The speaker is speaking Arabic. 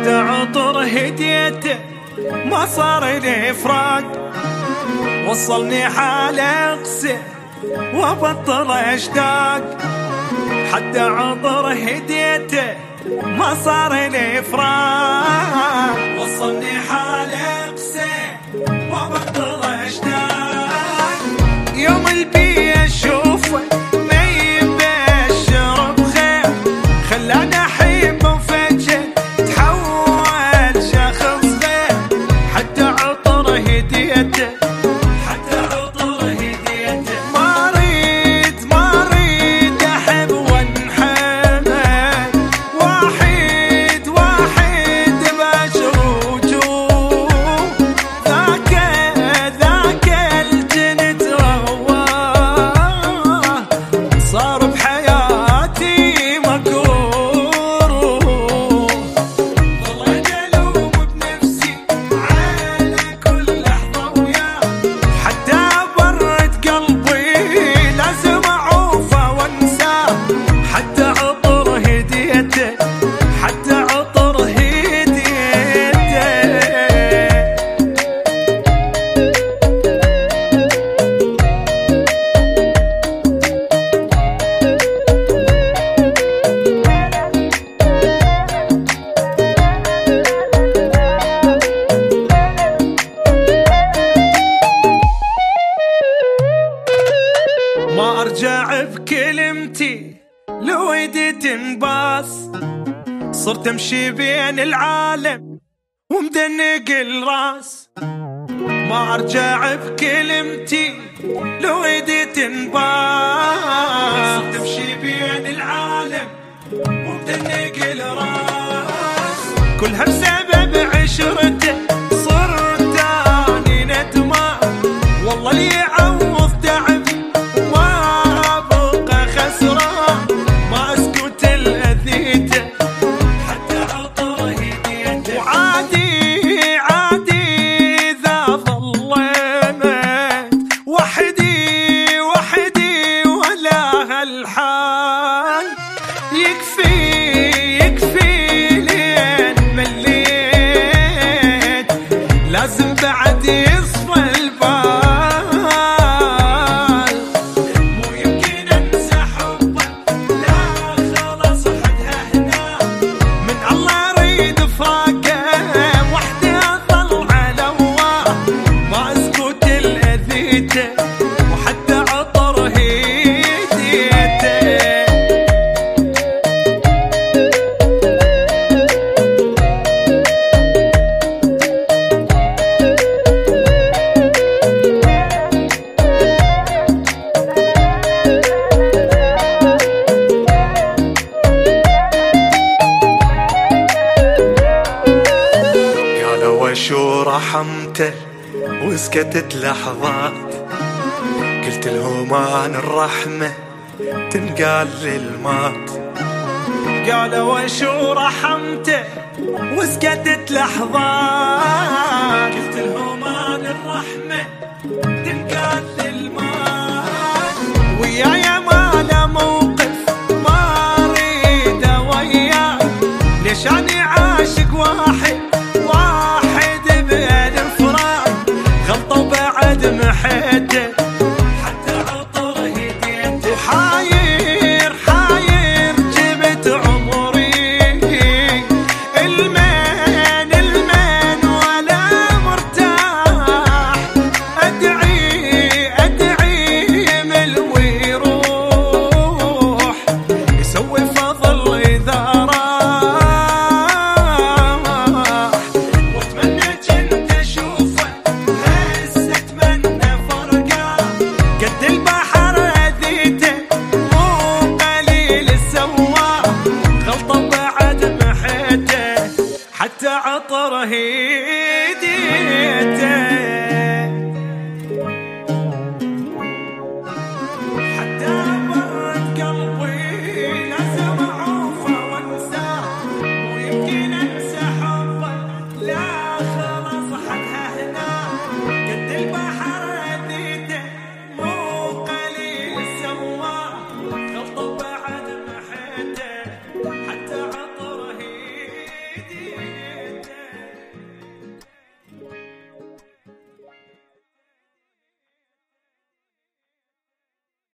حتى عطر هديته ما صار لي فراق، وصلني حال اقسى وابطل اشتاق. حتى عطر هديته ما صار لي فراق، وصلني حال اقسى وابطل اشتاق. يوم البي اشوفه ما يبشر بخير، خلاني احب وفجأة تحول شخص غير. حتى عطر هديته ما ارجع بكلمتي لو ايدي تنباس. صرت امشي بين العالم ومدنق الراس. ما ارجع بكلمتي لو ايدي تنباس. صرت امشي بين العالم ومدنق الراس. كلها بسبب عشرته صرت اني ندمان. والله اللي يعوض تعب لازم بعد يصفى البال. مو يمكن انسى حبه، لا خلاص حدها هنا. من الله اريد فراقه وحدي اظل على هواه. ما اسكت الاذيته وحتى عطر هديته. شو رحمته وسكتت لحظات. قلت الهمان الرحمة تنقال للمات. قالوا شو رحمته وسكتت لحظات. قلت الهمان الرحمة تنقال للمات. وياي ما له موقف ما اريد وياه. ليش اني عاشق واحد محيته. حتى عطر هديته وحاير حاير جبت عمري. المين المين ولا مرتاح. ادعي مل ويروح يسوي فضل اذا راح. واتمنى كنت اشوفه حتى عطر هديته.